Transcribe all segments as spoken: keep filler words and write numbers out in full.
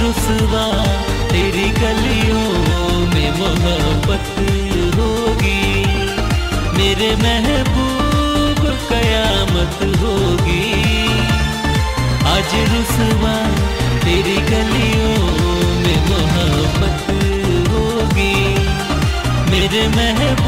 रुसवा तेरी गलियों में मोहब्बत होगी, मेरे महबूब कयामत होगी। आज रुसवा तेरी गलियों में मोहब्बत होगी, मेरे महबूब।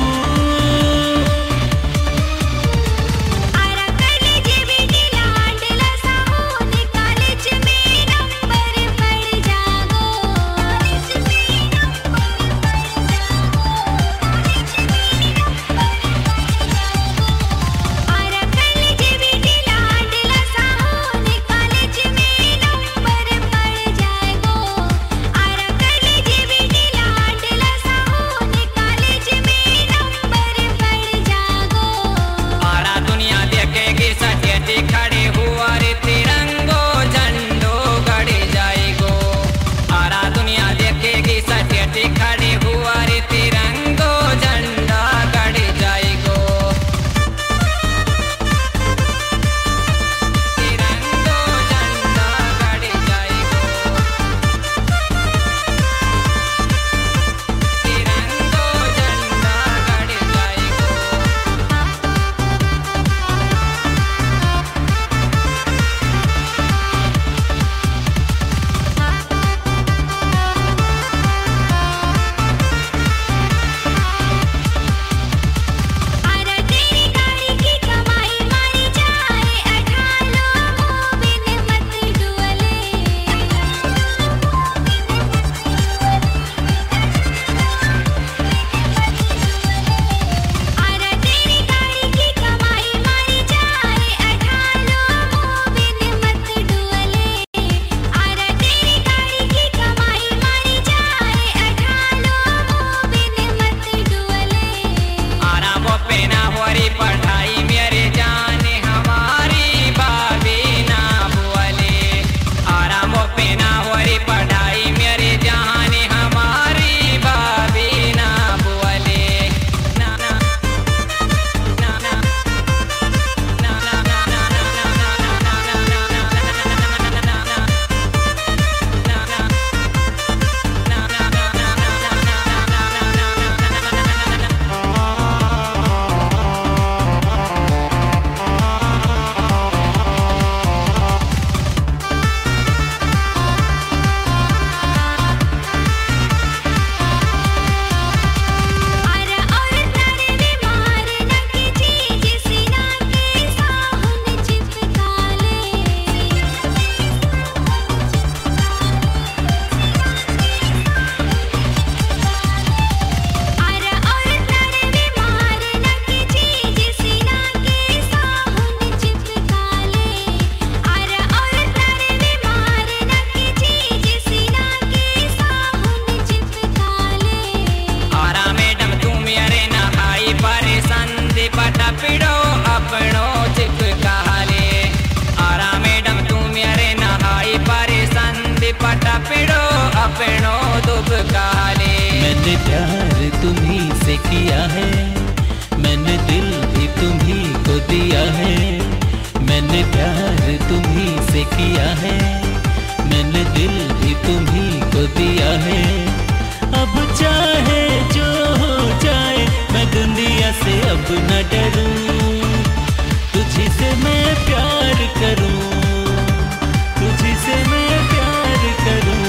मैंने प्यार तुम्ही से किया है, मैंने दिल भी तुम्ही को दिया है। मैंने प्यार तुम्ही से किया है, मैंने दिल भी तुम्ही को दिया है। अब चाहे जो हो जाए मैं दुनिया से अब न डरूं, तुझी से मैं प्यार करूं, तुझी से मैं प्यार करूं।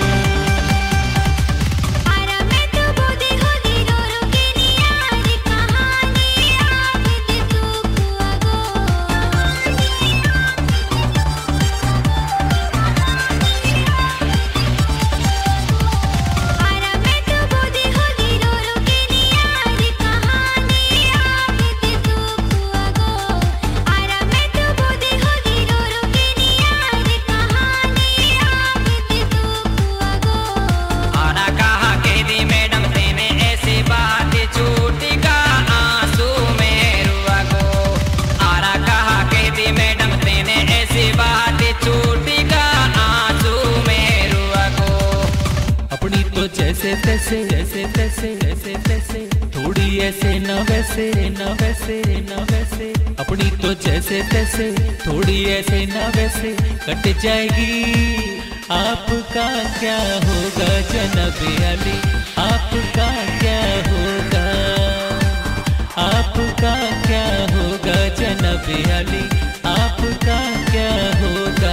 जैसे तैसे जैसे तैसे जैसे तैसे थोड़ी ऐसे न वैसे न वैसे न वैसे अपनी तो जैसे तैसे थोड़ी ऐसे न वैसे कट जाएगी आपका क्या होगा जनाब अली, आपका क्या होगा, आपका क्या होगा जनाब अली, आपका क्या होगा।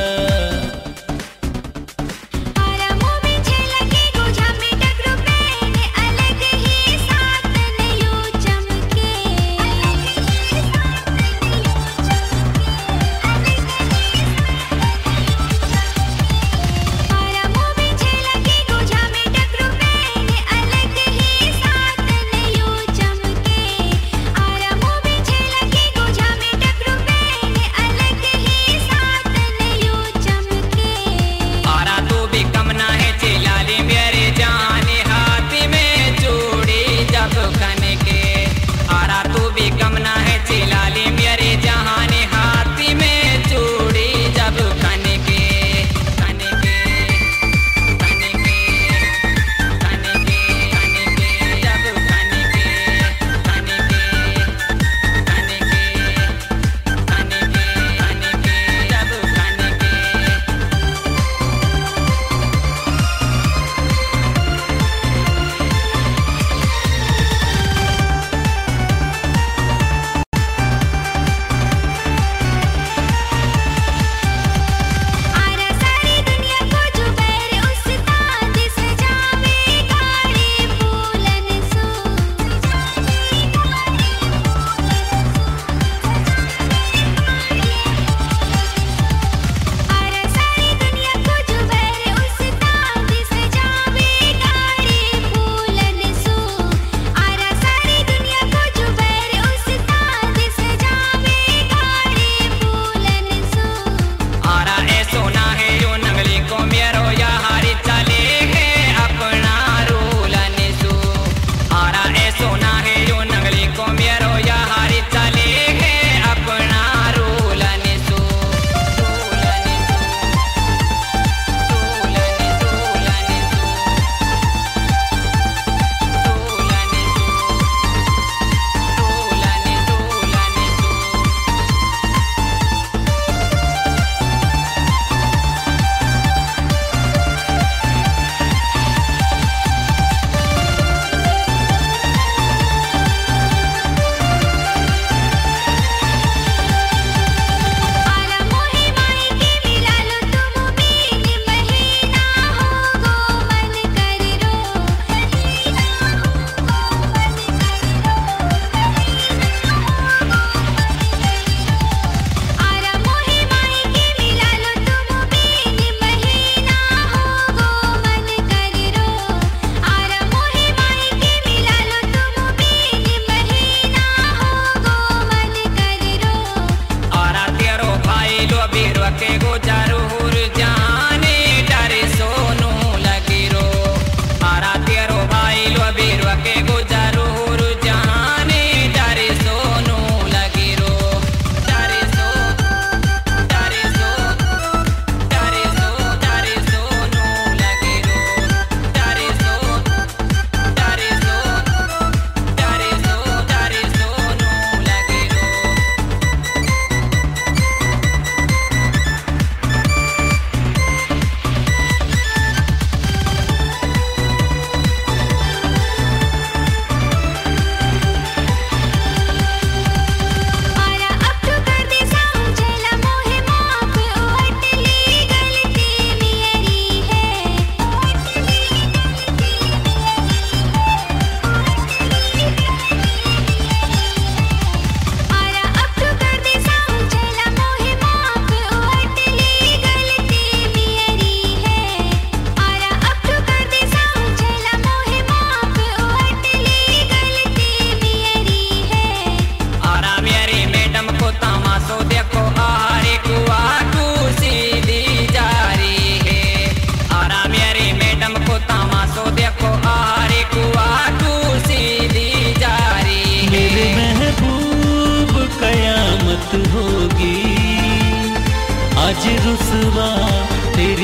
आज रुसवा तेरी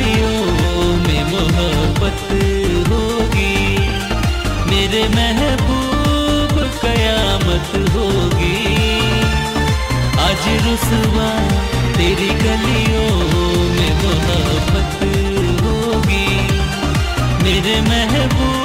गलियों में मोहब्बत होगी, मेरे महबूब कयामत होगी। आज रुसवा तेरी गलियों में मोहब्बत होगी मेरे महबूब।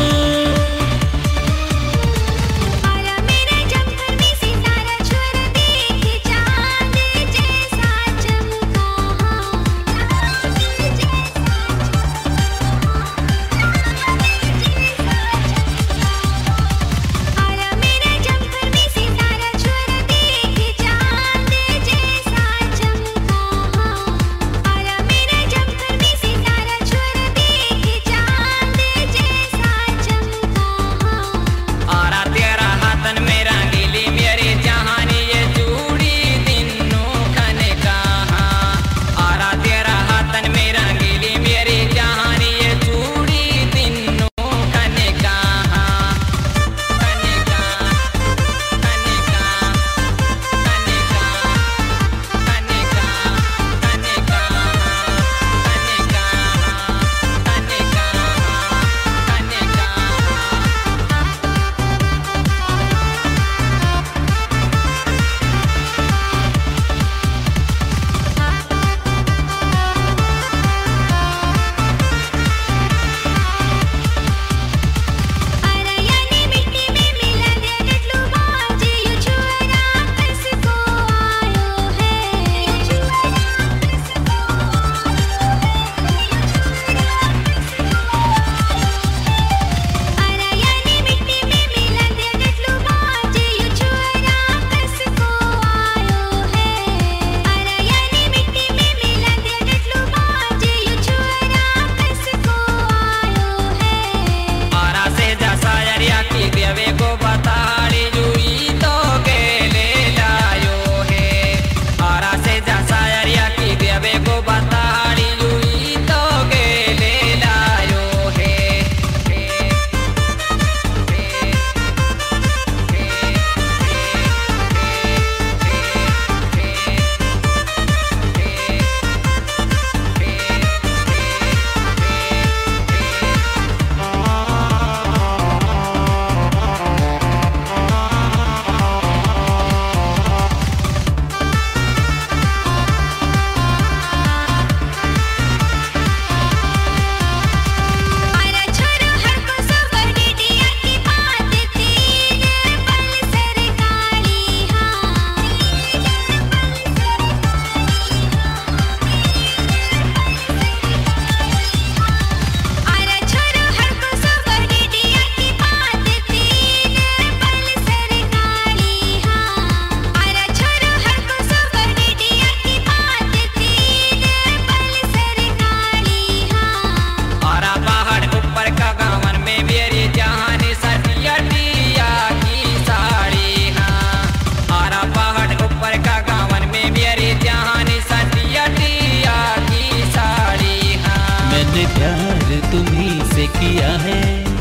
तुम्ही से किया है,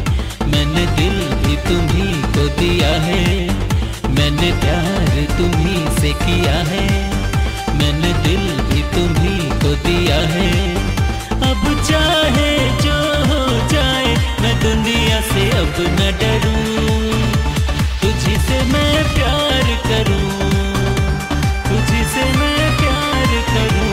मैंने दिल भी तुम्ही को दिया है। मैंने प्यार तुम्ही से किया है, मैंने दिल भी तुम्ही को दिया है। अब चाहे जो हो जाए मैं दुनिया से अब न डरूं, तुझी से मैं प्यार करूं, तुझी से मैं प्यार करूं।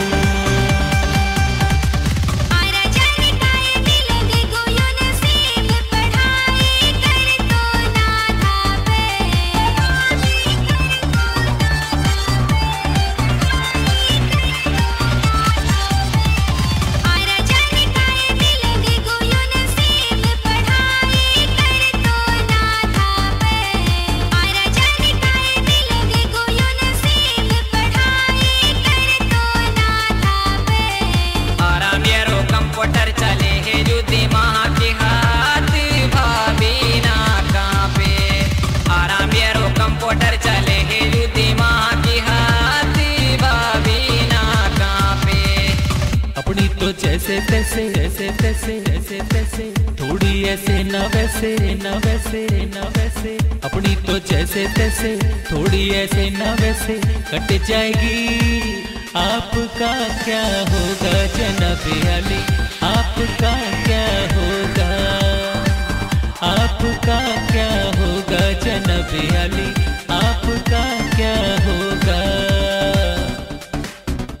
जैसे तैसे ऐसे तैसे ऐसे तैसे, थोड़ी ऐसे ना वैसे ना वैसे ना वैसे। अपनी तो जैसे तैसे थोड़ी ऐसे ना वैसे कट जाएगी। आपका क्या होगा जनाब अली, आपका क्या होगा, आपका क्या होगा जनाब अली, आपका क्या होगा।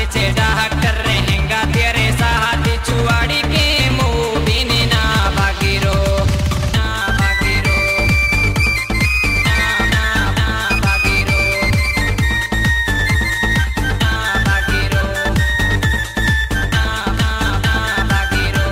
छे डॉक्टर रहेगा तेरे साथ चुवाड़ी के मोदी ने ना भागी रो ना भागी रो ना ना ना भागी रो ना भागी रो ना ना ना भागी रो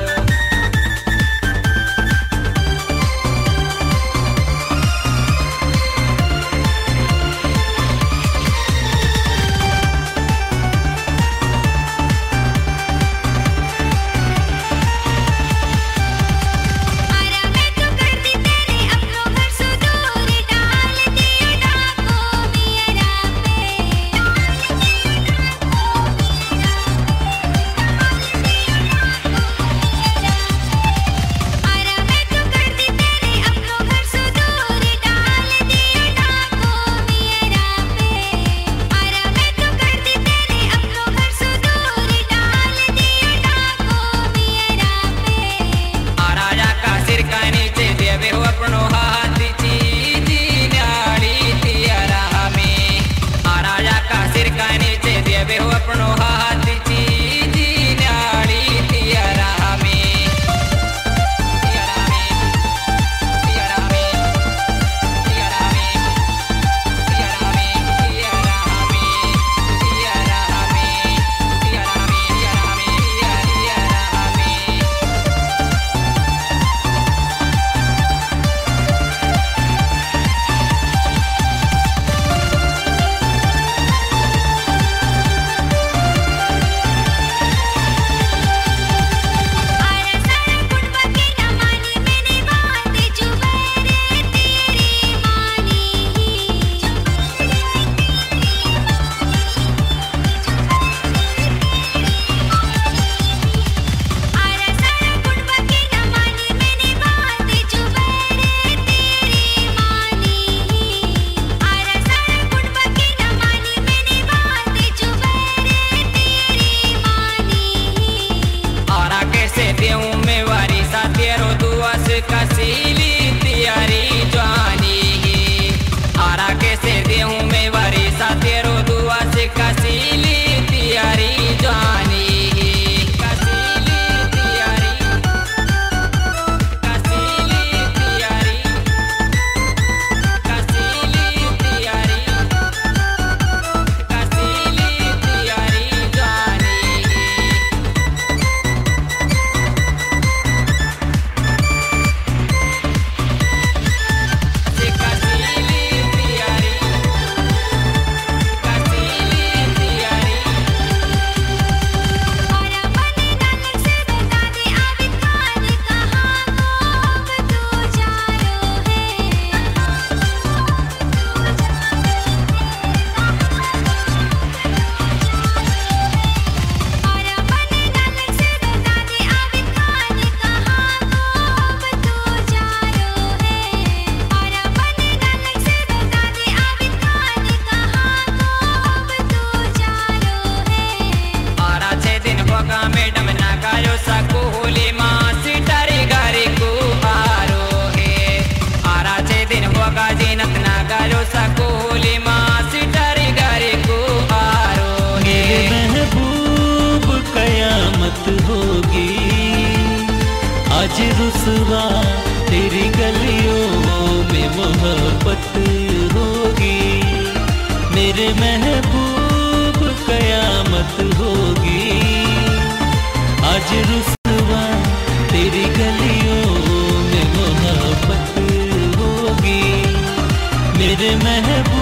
आज रुसवा तेरी गलियों में मोहब्बत होगी, मेरे महबूब कयामत होगी। आज रुसवा तेरी गलियों में मोहब्बत होगी, मेरे महबूब।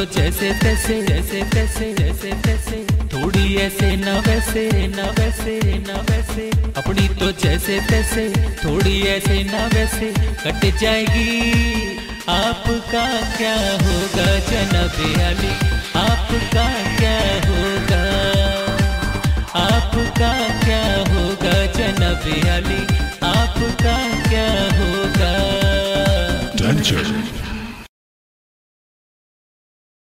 जैसे तैसे जैसे तैसे जैसे तैसे, थोड़ी ऐसे ना वैसे ना वैसे ना वैसे, अपनी तो जैसे तैसे थोड़ी ऐसे ना वैसे कट जाएगी। आपका क्या होगा जनाबे अली, आपका क्या होगा, आपका क्या होगा जनाबे अली, आपका क्या होगा। Danger.